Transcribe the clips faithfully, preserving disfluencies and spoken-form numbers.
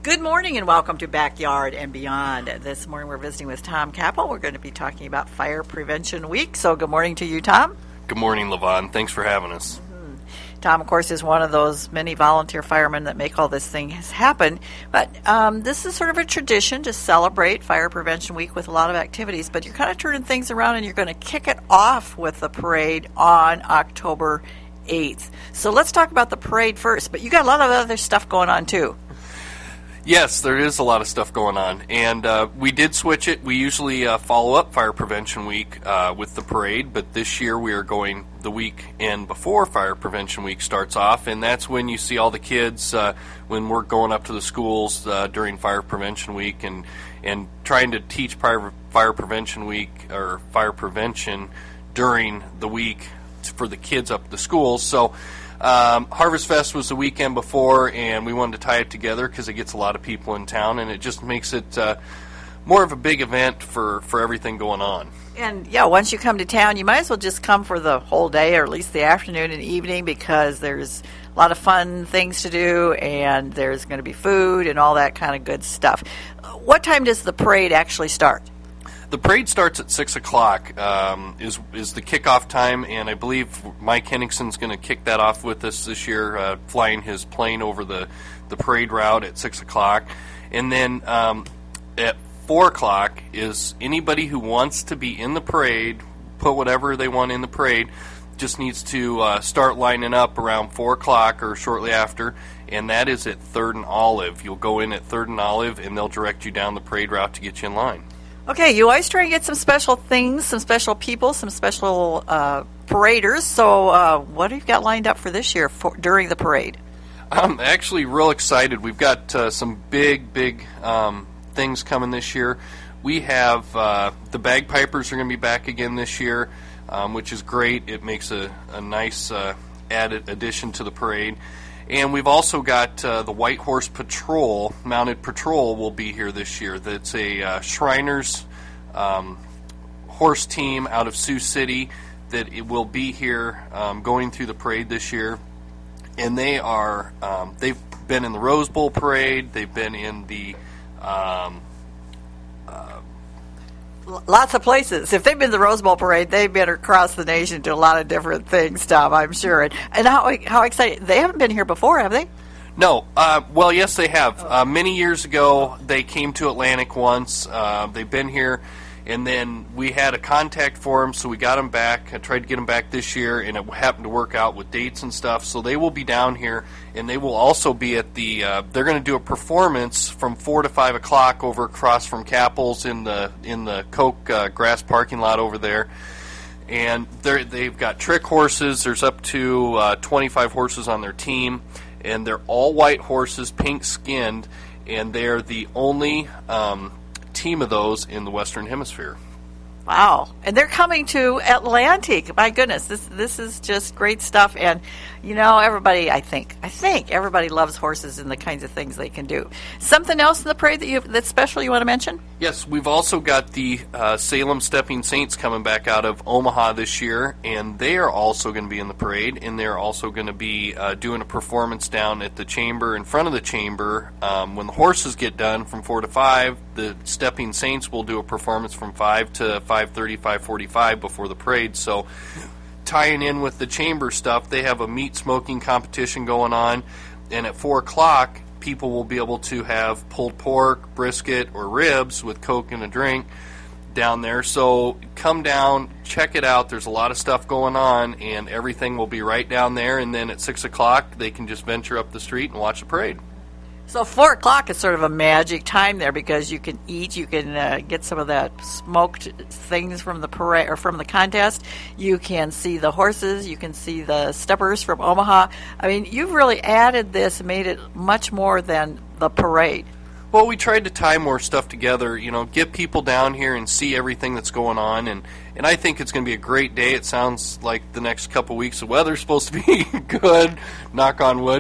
Good morning and welcome to Backyard and Beyond. This morning we're visiting with Tom Capel. We're going to be talking about Fire Prevention Week. So good morning to you, Tom. Good morning, Levon. Thanks for having us. Mm-hmm. Tom, of course, is one of those many volunteer firemen that make all this thing happen. But um, this is sort of a tradition to celebrate Fire Prevention Week with a lot of activities. But you're kind of turning things around and you're going to kick it off with the parade on October eighth. So let's talk about the parade first. But you got a lot of other stuff going on, too. Yes, there is a lot of stuff going on, and uh, we did switch it. We usually uh, follow up Fire Prevention Week uh, with the parade, but this year we are going the weekend before Fire Prevention Week starts off, and that's when you see all the kids uh, when we're going up to the schools uh, during Fire Prevention Week and and trying to teach Fire, Fire Prevention Week or fire prevention during the week for the kids up at the schools. So. Um, Harvest Fest was the weekend before, and we wanted to tie it together because it gets a lot of people in town, and it just makes it uh, more of a big event for, for everything going on. And, yeah, once you come to town, you might as well just come for the whole day or at least the afternoon and evening because there's a lot of fun things to do, and there's going to be food and all that kind of good stuff. What time does the parade actually start? The parade starts at six o'clock, um, is is the kickoff time, and I believe Mike Henningson's going to kick that off with us this year, uh, flying his plane over the, the parade route at six o'clock. And then um, at four o'clock is anybody who wants to be in the parade, put whatever they want in the parade, just needs to uh, start lining up around four o'clock or shortly after, and that is at third and Olive. You'll go in at third and Olive, and they'll direct you down the parade route to get you in line. Okay, you always try and get some special things, some special people, some special uh, paraders. So uh, what have you got lined up for this year for, during the parade? I'm actually real excited. We've got uh, some big, big um, things coming this year. We have uh, the bagpipers are going to be back again this year, um, which is great. It makes a, a nice uh, added addition to the parade. And we've also got uh, the White Horse Patrol, Mounted Patrol, will be here this year. That's a uh, Shriners um, horse team out of Sioux City that it will be here um, going through the parade this year. And they are, um, they've been in the Rose Bowl parade. They've been in the um, uh, Lots of places. If they've been to the Rose Bowl parade, they've been across the nation to a lot of different things, Tom, I'm sure. And, and how how excited. They haven't been here before, have they? No. Uh, well, yes, they have. Uh, many years ago, they came to Atlantic once. Uh, they've been here, and then we had a contact for them, so we got them back. I tried to get them back this year, and it happened to work out with dates and stuff. So they will be down here, and they will also be at the uh, – they're going to do a performance from four to five o'clock over across from Capel's in the in the Coke uh, grass parking lot over there. And they've got trick horses. There's up to uh, twenty-five horses on their team, and they're all white horses, pink-skinned, and they're the only um, – team of those in the Western Hemisphere. Wow. And they're coming to Atlantic. My goodness, this this is just great stuff. And, you know, everybody, I think, I think everybody loves horses and the kinds of things they can do. Something else in the parade that you that's special you want to mention? Yes, we've also got the uh, Salem Stepping Saints coming back out of Omaha this year, and they are also going to be in the parade, and they're also going to be uh, doing a performance down at the chamber, in front of the chamber. Um, when the horses get done from four to five, the Stepping Saints will do a performance from five to five thirty, five forty-five before the parade. So tying in with the chamber stuff, they have a meat smoking competition going on, and at four o'clock, people will be able to have pulled pork, brisket, or ribs with Coke and a drink down there. So come down, check it out. There's a lot of stuff going on, and everything will be right down there. And then at six o'clock, they can just venture up the street and watch the parade. So four o'clock is sort of a magic time there because you can eat, you can uh, get some of that smoked things from the parade or from the contest. You can see the horses, you can see the steppers from Omaha. I mean, you've really added this and made it much more than the parade. Well, we tried to tie more stuff together, you know, get people down here and see everything that's going on, and, and I think it's going to be a great day. It sounds like the next couple weeks the weather's supposed to be good, knock on wood.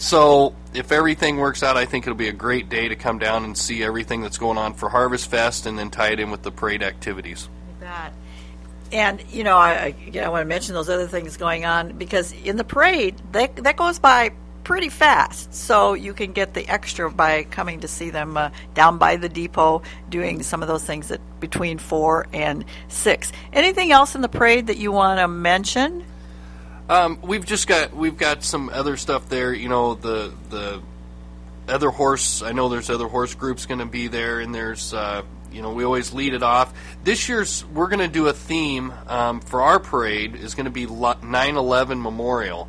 So if everything works out, I think it'll be a great day to come down and see everything that's going on for Harvest Fest and then tie it in with the parade activities. You bet. And, you know, I, I, I want to mention those other things going on because in the parade, that, that goes by pretty fast, so you can get the extra by coming to see them uh, down by the depot doing some of those things at between four and six. Anything else in the parade that you want to mention? Um, we've just got we've got some other stuff there. You know, the the other horse. I know there's other horse groups going to be there, and there's uh, you know we always lead it off. This year's we're going to do a theme um, for our parade is going to be nine eleven Memorial,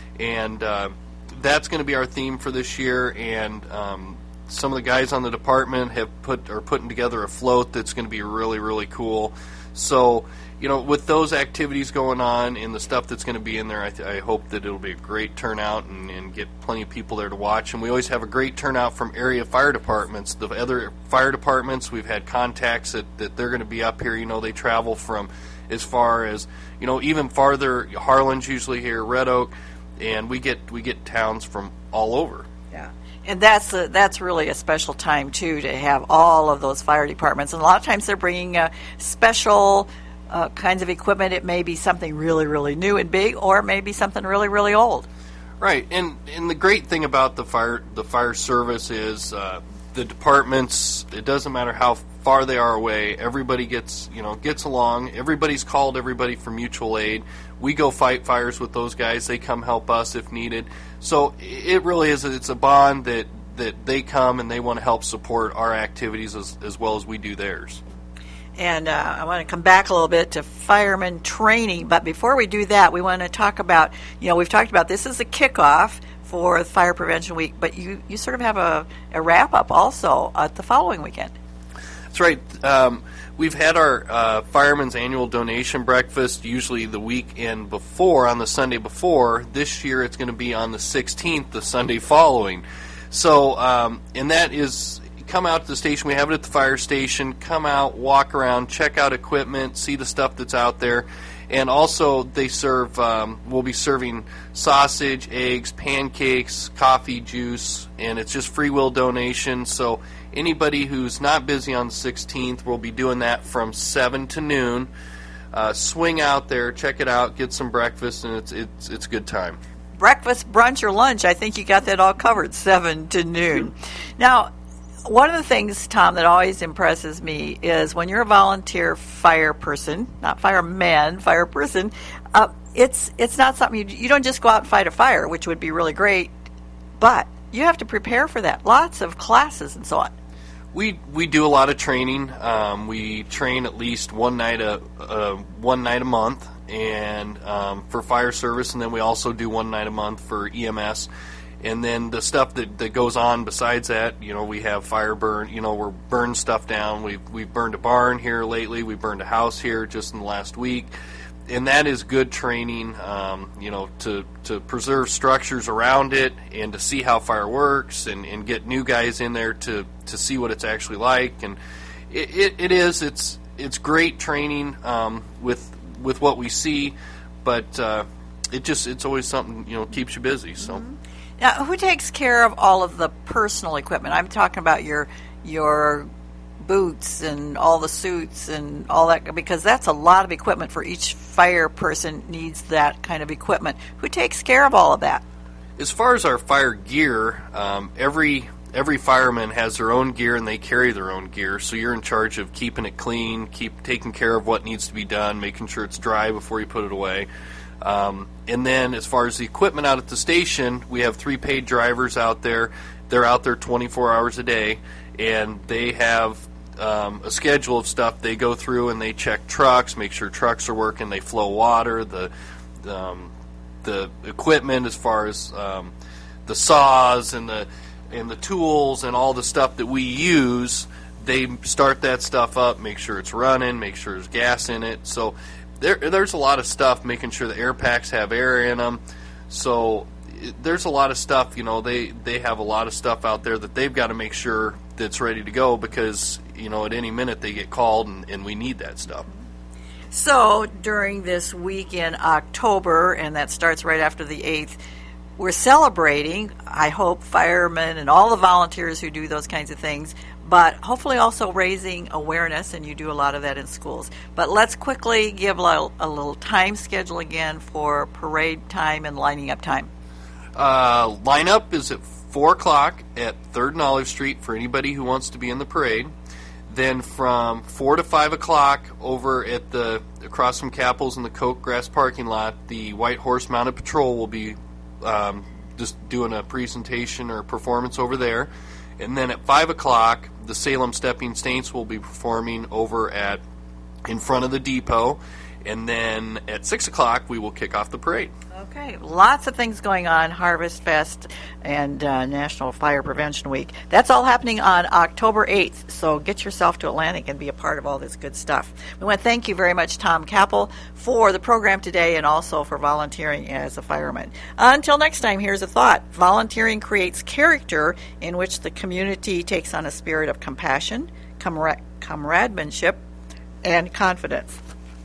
and uh, that's going to be our theme for this year. And um, some of the guys on the department have put are putting together a float that's going to be really really cool. So, you know, with those activities going on and the stuff that's going to be in there, I, th- I hope that it'll be a great turnout and, and get plenty of people there to watch. And we always have a great turnout from area fire departments. The other fire departments, we've had contacts that, that they're going to be up here. You know, they travel from as far as, you know, even farther. Harlan's usually here, Red Oak, and we get we get towns from all over. Yeah. And that's a, that's really a special time, too, to have all of those fire departments. And a lot of times they're bringing uh, special uh, kinds of equipment. It may be something really, really new and big, or it may be something really, really old. Right. And and the great thing about the fire the fire service is uh, the departments, it doesn't matter how far they are away, everybody gets, you know, gets along. Everybody's called everybody for mutual aid. We go fight fires with those guys. They come help us if needed. So it really is, it's a bond that, that they come and they want to help support our activities as, as well as we do theirs. And uh, I want to come back a little bit to fireman training. But before we do that, we want to talk about, you know, we've talked about this is a kickoff for Fire Prevention Week, but you, you sort of have a, a wrap-up also at the following weekend. That's right. Um, we've had our uh, Fireman's Annual Donation Breakfast usually the weekend before, on the Sunday before. This year it's going to be on the sixteenth, the Sunday following. So, um, and that is, come out to the station. We have it at the fire station. Come out, walk around, check out equipment, see the stuff that's out there. And also they serve, um, we'll be serving sausage, eggs, pancakes, coffee, juice, and it's just free will donation. So anybody who's not busy on the sixteenth, we'll be doing that from seven to noon. Uh, swing out there, check it out, get some breakfast, and it's it's it's a good time. Breakfast, brunch, or lunch, I think you got that all covered, seven to noon. Now, one of the things, Tom, that always impresses me is when you're a volunteer fire person, not fireman, fire person, uh, it's it's not something, you, you don't just go out and fight a fire, which would be really great, but you have to prepare for that. Lots of classes and so on. We we do a lot of training. Um, we train at least one night a uh, one night a month, and um, for fire service, and then we also do one night a month for E M S. And then the stuff that, that goes on besides that, you know, we have fire burn. You know, we're burning stuff down. We've we've burned a barn here lately. We burned a house here just in the last week. And that is good training, um, you know, to, to preserve structures around it and to see how fire works and, and get new guys in there to, to see what it's actually like. And it, it, it is, it's it's great training um, with with what we see, but uh, it just it's always something, you know, keeps you busy. So. Mm-hmm. Now, who takes care of all of the personal equipment? I'm talking about your your boots and all the suits and all that, because that's a lot of equipment for each fire person needs that kind of equipment. Who takes care of all of that? As far as our fire gear, um, every every fireman has their own gear and they carry their own gear. So you're in charge of keeping it clean, keep taking care of what needs to be done, making sure it's dry before you put it away. Um, and then as far as the equipment out at the station, we have three paid drivers out there. They're out there twenty-four hours a day, and they have um, a schedule of stuff. They go through and they check trucks, make sure trucks are working, they flow water, the um, the equipment as far as um, the saws and the and the tools and all the stuff that we use. They start that stuff up, make sure it's running, make sure there's gas in it. So There, there's a lot of stuff, making sure the air packs have air in them. So there's a lot of stuff, you know, they, they have a lot of stuff out there that they've got to make sure that's ready to go because, you know, at any minute they get called and, and we need that stuff. So during this week in October, and that starts right after the eighth, we're celebrating, I hope, firemen and all the volunteers who do those kinds of things, but hopefully also raising awareness, and you do a lot of that in schools. But let's quickly give a little, a little time schedule again for parade time and lining up time. Uh, lineup is at four o'clock at third and Olive Street for anybody who wants to be in the parade. Then from four to five o'clock over at the across from Capels in the Coke Grass parking lot, the White Horse Mounted Patrol will be um, just doing a presentation or performance over there. And then at five o'clock, the Salem Stepping Saints will be performing over at in front of the depot. And then at six o'clock, we will kick off the parade. Okay, lots of things going on, Harvest Fest and uh, National Fire Prevention Week. That's all happening on October eighth, so get yourself to Atlantic and be a part of all this good stuff. We want to thank you very much, Tom Capel, for the program today and also for volunteering as a fireman. Until next time, here's a thought. Volunteering creates character in which the community takes on a spirit of compassion, camar- camarademanship, and confidence.